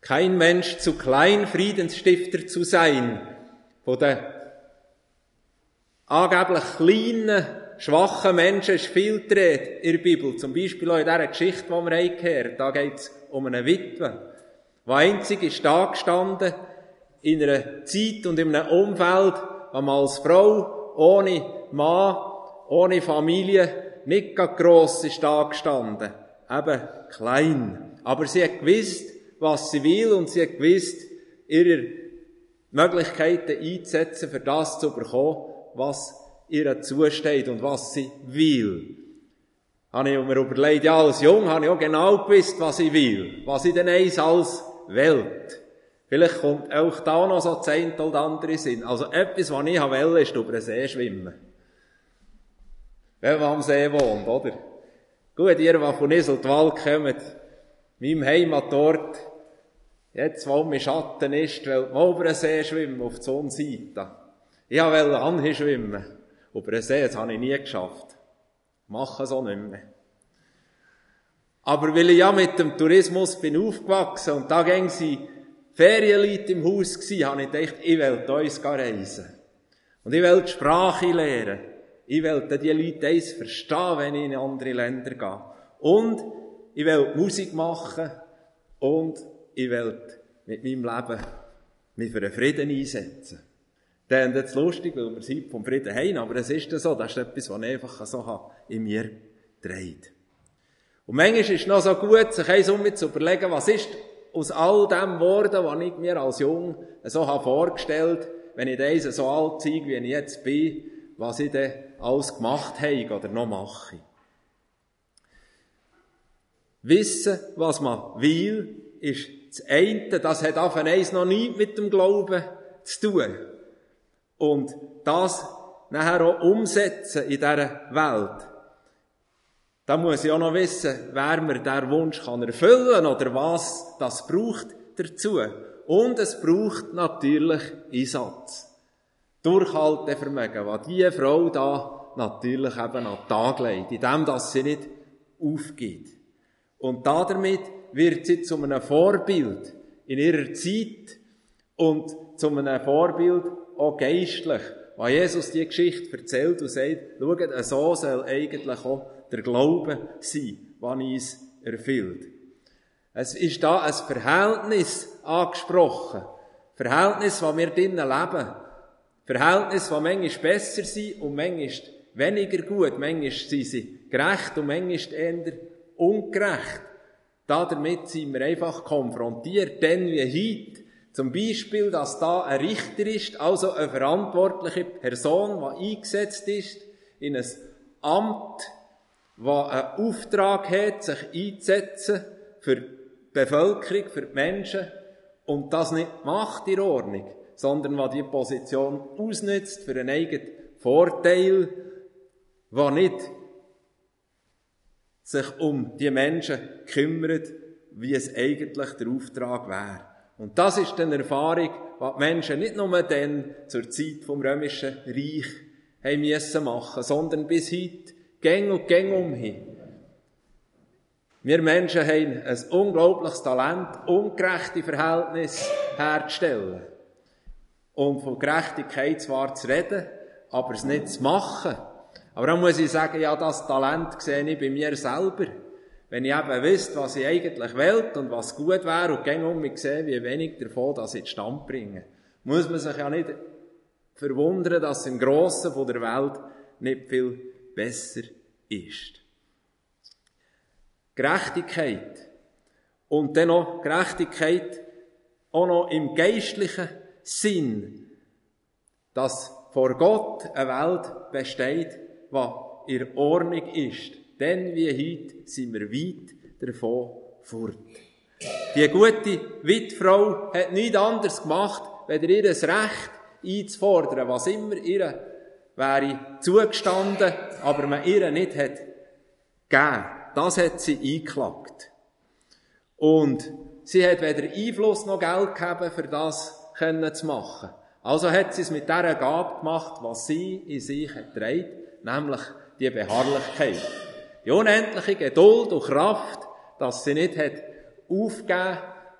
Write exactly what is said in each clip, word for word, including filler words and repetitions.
kein Mensch zu klein, Friedensstifter zu sein. Von den angeblich kleinen, schwachen Menschen ist viel die Rede in der Bibel. Zum Beispiel auch in dieser Geschichte, die wir gehört haben. Da geht es um eine Witwe, die einzig ist da gestanden in einer Zeit und in einem Umfeld, wo man als Frau ohne Mann, ohne Familie nicht gerade gross ist da gestanden. Eben klein. Aber sie hat gewusst, was sie will, und sie hat gewusst, ihre Möglichkeiten einzusetzen, für das zu bekommen, was ihr zusteht und was sie will. Habe ich mir überlegt, ja, als Jung habe ich auch genau gewusst, was ich will, was ich denn eins als Welt. Vielleicht kommt auch da noch so das eine oder andere Sinn. Also etwas, was ich wollte, ist über den See schwimmen. Wenn man am See wohnt, oder? Gut, ihr, die von Iseltwald kommen, meinem Heimatort, jetzt, wo mein Schatten ist, will man über den See schwimmen, auf die Sonnenseite. Ich wollte anhin schwimmen. Über den See, das habe ich nie geschafft. Mache es auch nicht mehr. Aber weil ich ja mit dem Tourismus bin aufgewachsen und da gingen sie Ferienleute im Haus gsi, habe ich gedacht, ich will uns reisen. Und ich will die Sprache lernen. Ich will die Leute eins verstehen, wenn ich in andere Länder gehe. Und ich will Musik machen und ich will mit meinem Leben mich für den Frieden einsetzen. Dann ist es lustig, weil wir sind vom Frieden heim, aber es ist so, das ist etwas, was ich einfach so in mir dreht. Und manchmal ist es noch so gut, sich eins um zu überlegen, was ist aus all dem geworden, was ich mir als Jung so vorgestellt habe, wenn ich das so alt zeige, wie ich jetzt bin, was ich denn alles gemacht habe oder noch mache. Wissen, was man will, ist das eine, das hat auf eins noch nichts mit dem Glauben zu tun. Und das nachher auch umsetzen in dieser Welt. Da muss ich auch noch wissen, wer mir diesen Wunsch kann erfüllen oder was das braucht dazu. Und es braucht natürlich Einsatz. Durchhaltevermögen, was diese Frau da natürlich eben an den Tag legt, indem dass sie nicht aufgeht. Und damit wird sie zu einem Vorbild in ihrer Zeit und zu einem Vorbild auch geistlich. Weil Jesus die Geschichte erzählt und sagt, schaut, so soll eigentlich auch der Glaube sein, was uns erfüllt. Es ist da ein Verhältnis angesprochen. Verhältnis, das wir drinnen leben. Verhältnis, das manchmal besser sind und manchmal weniger gut. Manchmal sind sie gerecht und manchmal eher ungerecht. Damit sind wir einfach konfrontiert, denn wie heute, zum Beispiel, dass da ein Richter ist, also eine verantwortliche Person, die eingesetzt ist in ein Amt, die einen Auftrag hat, sich einzusetzen für die Bevölkerung, für die Menschen, und das nicht macht in Ordnung, sondern die die Position ausnützt für einen eigenen Vorteil, der nicht sich um die Menschen kümmert, wie es eigentlich der Auftrag wäre. Und das ist eine Erfahrung, die die Menschen nicht nur dann zur Zeit vom Römischen Reich haben müssen machen, sondern bis heute gäng und gäng umhin. Wir Menschen haben ein unglaubliches Talent, ungerechte Verhältnisse herzustellen. Und von Gerechtigkeit zwar zu reden, aber es nicht zu machen. Aber dann muss ich sagen, ja, das Talent sehe ich bei mir selber. Wenn ich eben wüsste, was ich eigentlich will und was gut wäre und gäng um mich sehe, wie wenig davon das in den Stand bringen, muss man sich ja nicht verwundern, dass es im Grossen von der Welt nicht viel besser ist. Gerechtigkeit. Und dann noch Gerechtigkeit auch noch im geistlichen Sinn, dass vor Gott eine Welt besteht, die in Ordnung ist. Denn wie heute sind wir weit davon fort. Die gute Witfrau hat nichts anderes gemacht, als ihr Recht einzufordern, was immer ihr wäre zugestanden, aber man ihr nicht hat gegeben. Das hat sie eingeklagt. Und sie hat weder Einfluss noch Geld gehabt, für das zu machen. Also hat sie es mit dieser Gabe gemacht, was sie in sich trägt, nämlich die Beharrlichkeit. Die unendliche Geduld und Kraft, dass sie nicht hat aufgegeben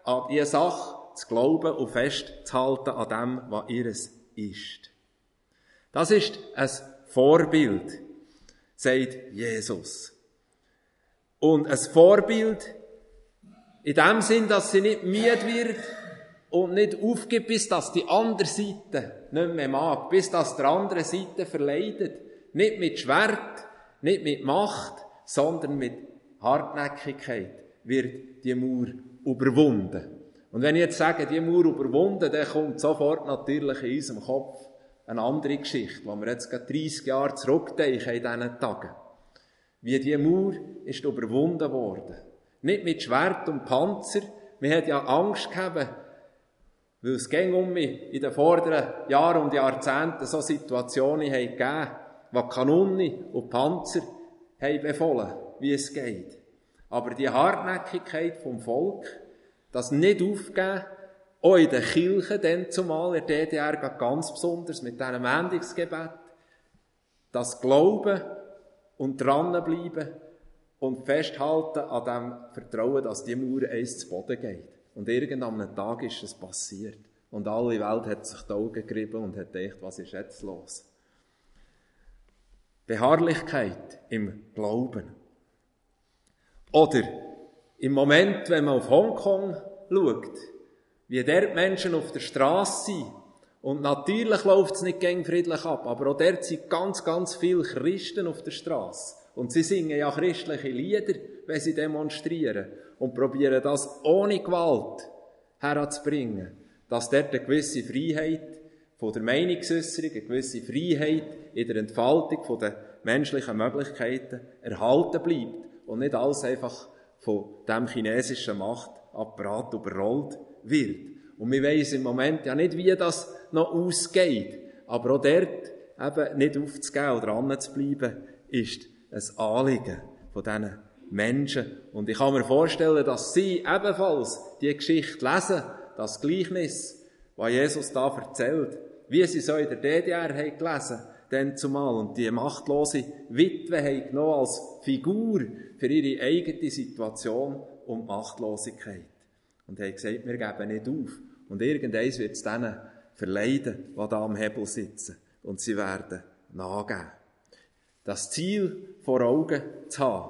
an diese Sache zu glauben und festzuhalten an dem, was ihres ist. Das ist ein Vorbild, sagt Jesus. Und ein Vorbild in dem Sinn, dass sie nicht müde wird und nicht aufgibt, bis dass die andere Seite nicht mehr mag, bis dass der andere Seite verleidet. Nicht mit Schwert, nicht mit Macht, sondern mit Hartnäckigkeit wird die Mauer überwunden. Und wenn ich jetzt sage, die Mauer überwunden, dann kommt sofort natürlich in unserem Kopf eine andere Geschichte, wo wir jetzt gerade dreissig Jahre zurückdenken in diesen Tagen. Wie die Mauer ist überwunden worden. Nicht mit Schwert und Panzer. Wir hatten ja Angst gehabt, weil es ging um mich in den vorderen Jahren und Jahrzehnten so Situationen gegeben haben, wo Kanonen und Panzer haben befohlen, wie es geht. Aber die Hartnäckigkeit vom Volk, das nicht aufgeben, auch in den Kirchen, dann zumal in der D D R ganz besonders mit diesem Mendigsgebet, das Glauben und dranbleiben und festhalten an dem Vertrauen, dass die Mauer eins zu Boden geht. Und irgendeinem Tag ist es passiert. Und alle Welt hat sich die Augen gerieben und hat gedacht, was ist jetzt los? Beharrlichkeit im Glauben. Oder im Moment, wenn man auf Hongkong schaut, wie dort Menschen auf der Straße sind, und natürlich läuft es nicht gegen friedlich ab, aber auch dort sind ganz, ganz viele Christen auf der Straße. Und sie singen ja christliche Lieder, wenn sie demonstrieren, und probieren das ohne Gewalt heranzubringen, dass dort eine gewisse Freiheit von der Meinungsäusserung, eine gewisse Freiheit in der Entfaltung von der menschlichen Möglichkeiten erhalten bleibt und nicht alles einfach von dem chinesischen Machtapparat überrollt wird. Und wir wissen im Moment ja nicht, wie das noch ausgeht, aber auch dort eben nicht aufzugeben oder dran zu bleiben, ist ein Anliegen von diesen Menschen. Und ich kann mir vorstellen, dass sie ebenfalls die Geschichte lesen, das Gleichnis, was Jesus da erzählt, wie sie so in der D D R haben gelesen, dann zumal, und die machtlose Witwe haben genommen als Figur für ihre eigene Situation und Machtlosigkeit. Und haben gesagt, wir geben nicht auf. Und irgendeins wird es denen verleiden, die da am Hebel sitzen. Und sie werden nachgeben. Das Ziel vor Augen zu haben.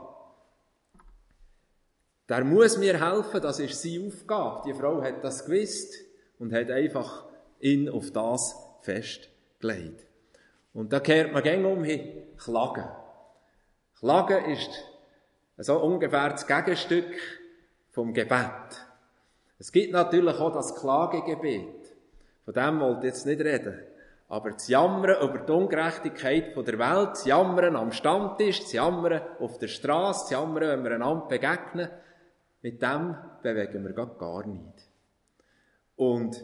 Der muss mir helfen, das ist seine Aufgabe. Die Frau hat das gewusst und hat einfach ihn auf das festgelegt. Und da kehrt man gern um hin, Klagen. Klagen ist so ungefähr das Gegenstück vom Gebet. Es gibt natürlich auch das Klagegebet. Von dem wollte ich jetzt nicht reden. Aber das Jammern über die Ungerechtigkeit der Welt, das Jammern am Stammtisch, das Jammern auf der Straße, das Jammern, wenn wir einander begegnen, mit dem bewegen wir gar nicht. Und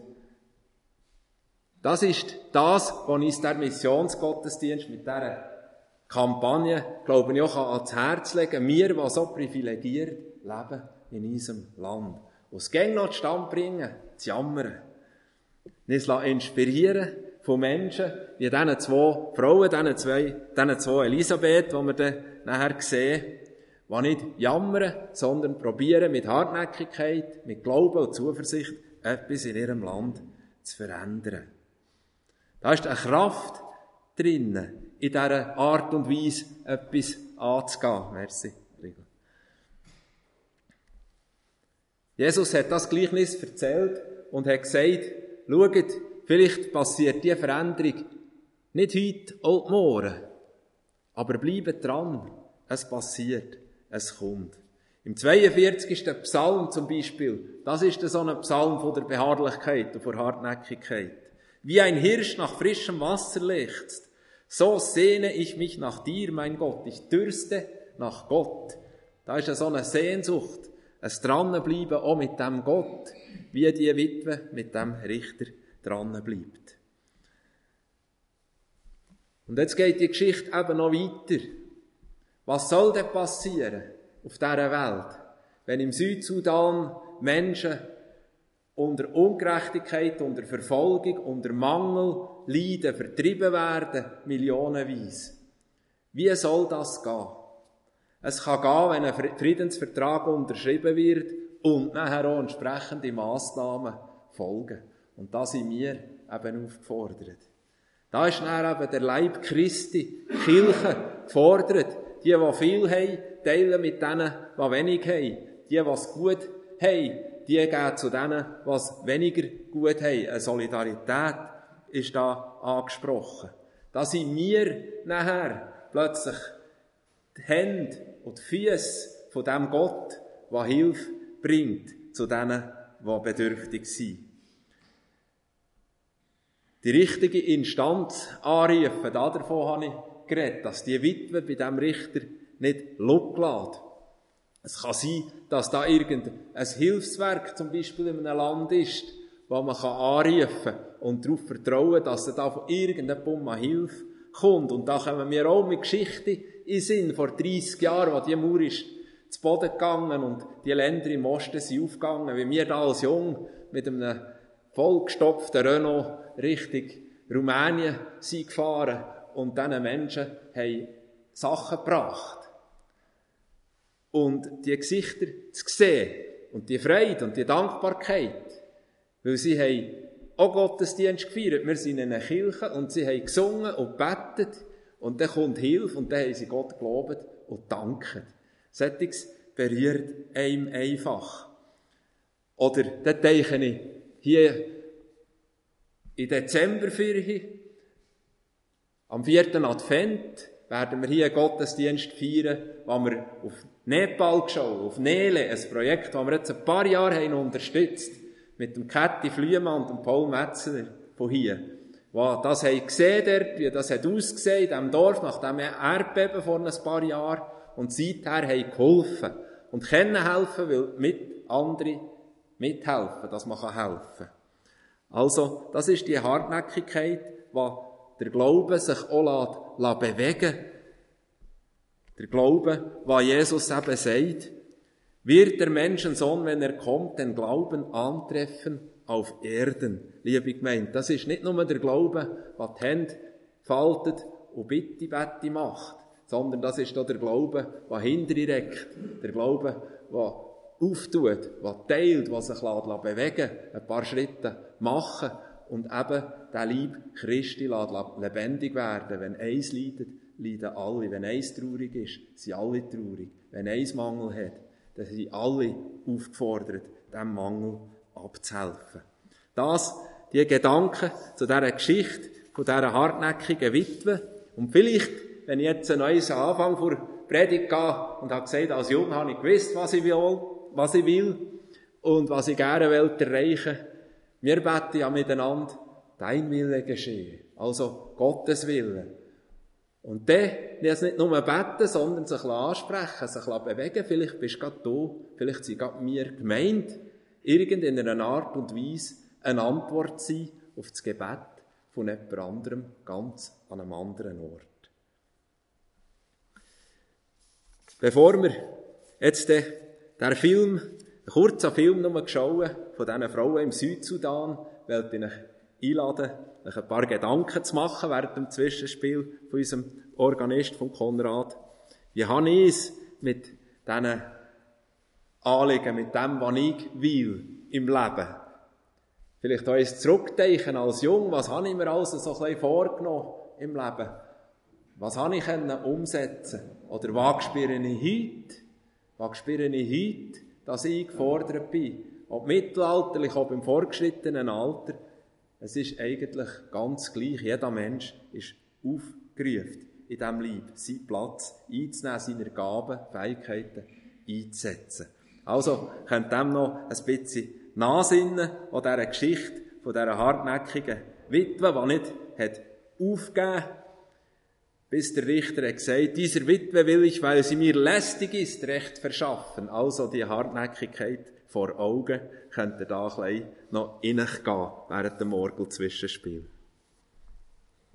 das ist das, was uns der Missionsgottesdienst mit dieser Kampagne, glaube ich, auch ans Herz legen. Wir, die so privilegiert leben in unserem Land. Und es geht noch zustande bringen, zu jammern. Uns inspirieren von Menschen, wie diesen zwei Frauen, diesen zwei, diesen zwei Elisabeth, die wir dann nachher sehen, die nicht jammern, sondern probieren, mit Hartnäckigkeit, mit Glauben und Zuversicht etwas in ihrem Land zu verändern. Da ist eine Kraft drin, in dieser Art und Weise etwas anzugehen. Merci. Jesus hat das Gleichnis erzählt und hat gesagt, schaut, vielleicht passiert diese Veränderung nicht heute und morgen, aber bleibt dran, es passiert, es kommt. Im zweiundvierzigsten Psalm zum Beispiel, das ist so ein Psalm von der Beharrlichkeit und der Hartnäckigkeit. Wie ein Hirsch nach frischem Wasser lechzt, so sehne ich mich nach dir, mein Gott. Ich dürste nach Gott. Da ist so eine Sehnsucht, ein Dranbleiben auch mit dem Gott, wie die Witwe mit dem Richter dranbleibt. Und jetzt geht die Geschichte eben noch weiter. Was soll denn passieren auf dieser Welt, wenn im Südsudan Menschen unter Ungerechtigkeit, unter Verfolgung, unter Mangel leiden, vertrieben werden, millionenweise? Wie soll das gehen? Es kann gehen, wenn ein Friedensvertrag unterschrieben wird und nachher auch entsprechende Massnahmen folgen. Und da sind wir eben aufgefordert. Da ist dann eben der Leib Christi, die Kirche, gefordert. Die, die viel haben, teilen mit denen, die wenig haben. Die, die es gut haben, die geben zu denen, die es weniger gut haben. Eine Solidarität ist da angesprochen. Da sind wir nachher plötzlich die Hände und die Füße von dem Gott, der Hilfe bringt zu denen, die bedürftig sind. Die richtige Instanz anrufen, davon habe ich geredet, dass die Witwe bei diesem Richter nicht loslässt. Es kann sein, dass da irgendein Hilfswerk zum Beispiel in einem Land ist, wo man anrufen kann und darauf vertrauen, dass da von irgendeinem mal Hilfe kommt. Und da kommen wir auch mit Geschichten in den Sinn, vor dreissig Jahren, wo die Mauer ist zu Boden gegangen und die Länder im Osten sind aufgegangen, wie wir da als Jung mit einem vollgestopften Renault Richtung Rumänien sind gefahren und diesen Menschen haben Sachen gebracht. Und die Gesichter zu sehen und die Freude und die Dankbarkeit, weil sie haben auch Gottesdienst gefeiert. Wir sind in einer Kirche und sie haben gesungen und gebetet und dann kommt Hilfe und dann haben sie Gott gelobt und danket. Solches berührt einem einfach. Oder dann denke ich, hier in Dezemberferien, am vierten Advent, werden wir hier einen Gottesdienst feiern, wo wir auf Nepal schauen, auf Nele, ein Projekt, das wir jetzt ein paar Jahre haben unterstützt, mit dem Käthi Flüemann und dem Paul Metzler von hier. Wo das haben gesehen dort, wie das hat ausgesehen in diesem Dorf, nach dem Erdbeben vor ein paar Jahren, und seither haben geholfen. Und können helfen, weil mit andere mithelfen, dass man helfen kann. Also, das ist die Hartnäckigkeit, die der Glaube sich auch lässt, lässt bewegen. Der Glaube, was Jesus eben sagt, wird der Menschensohn, wenn er kommt, den Glauben antreffen auf Erden. Liebe Gemeinde, das ist nicht nur der Glaube, der die Hände faltet und Bitte, Bette macht, sondern das ist auch der Glaube, der hinterreckt, der Glaube, der auftut, der teilt, der sich bewegen lässt, ein paar Schritte machen und eben der Leib Christi lässt lebendig werden. Wenn eins leidet, leiden alle. Wenn eins traurig ist, sind alle traurig. Wenn eins Mangel hat, dann sind alle aufgefordert, diesem Mangel abzuhelfen. Das, die Gedanken zu dieser Geschichte, von dieser hartnäckigen Witwe. Und vielleicht, wenn ich jetzt einen neuen Anfang vor Predigt gehe und habe gesagt, als Jung habe ich gewusst, was ich will, was ich will und was ich gerne will erreichen. Wir beten ja miteinander, dein Wille geschehe. Also Gottes Wille. Und dann nicht nur beten, sondern sich ansprechen, sich bewegen. Vielleicht bist du gerade du, vielleicht sind gerade wir gemeint, irgendeiner Art und Weise eine Antwort sein auf das Gebet von jemand anderem, ganz an einem anderen Ort. Bevor wir jetzt den, den Film, einen kurzen Film nur schauen, von diesen Frauen im Südsudan, wollte ich euch einladen, euch ein paar Gedanken zu machen während dem Zwischenspiel von unserem Organist, von Konrad. Wie habe ich es mit diesen Anliegen, mit dem, was ich will im Leben? Vielleicht auch uns zurückdenken als Jung, was habe ich mir also so ein bisschen vorgenommen im Leben? Was habe ich umsetzen können? Oder was spüre ich heute? Was spüre ich heute, dass ich gefordert bin? Ob mittelalterlich, ob im fortgeschrittenen Alter. Es ist eigentlich ganz gleich. Jeder Mensch ist aufgerufen, in diesem Leib seinen Platz einzunehmen, seine Gaben, Fähigkeiten einzusetzen. Also könnt ihr dem noch ein bisschen nachsinnen an dieser Geschichte von dieser hartnäckigen Witwe, die nicht hat aufgegeben hat, bis der Richter hat gesagt, dieser Witwe will ich, weil sie mir lästig ist, Recht verschaffen. Also die Hartnäckigkeit vor Augen, könnt ihr da ein bisschen noch reingehen während dem Orgelzwischenspiel.